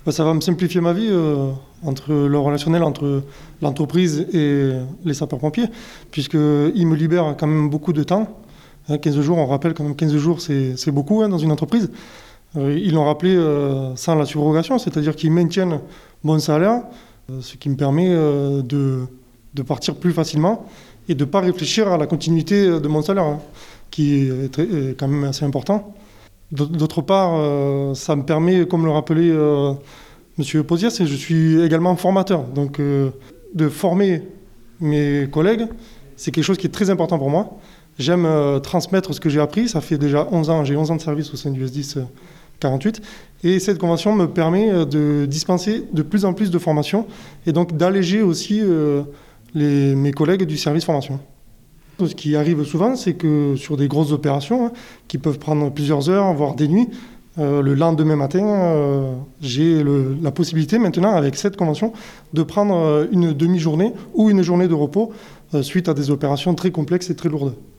Ça va me simplifier ma vie entre le relationnel entre l'entreprise et les sapeurs-pompiers, puisqu'ils me libèrent quand même beaucoup de temps. 15 jours, on rappelle quand même 15 jours, c'est beaucoup dans une entreprise. Ils l'ont rappelé sans la subrogation, c'est-à-dire qu'ils maintiennent mon salaire, ce qui me permet de partir plus facilement et de ne pas réfléchir à la continuité de mon salaire, qui est quand même assez important. D'autre part, ça me permet, comme le rappelait M. Pozias, je suis également formateur. Donc, de former mes collègues, c'est quelque chose qui est très important pour moi. J'aime transmettre ce que j'ai appris. Ça fait déjà 11 ans, j'ai 11 ans de service au sein du S10 48. Et cette convention me permet de dispenser de plus en plus de formations et donc d'alléger aussi mes collègues du service formation. Ce qui arrive souvent, c'est que sur des grosses opérations qui peuvent prendre plusieurs heures, voire des nuits, le lendemain matin, j'ai la possibilité maintenant, avec cette convention, de prendre une demi-journée ou une journée de repos suite à des opérations très complexes et très lourdes.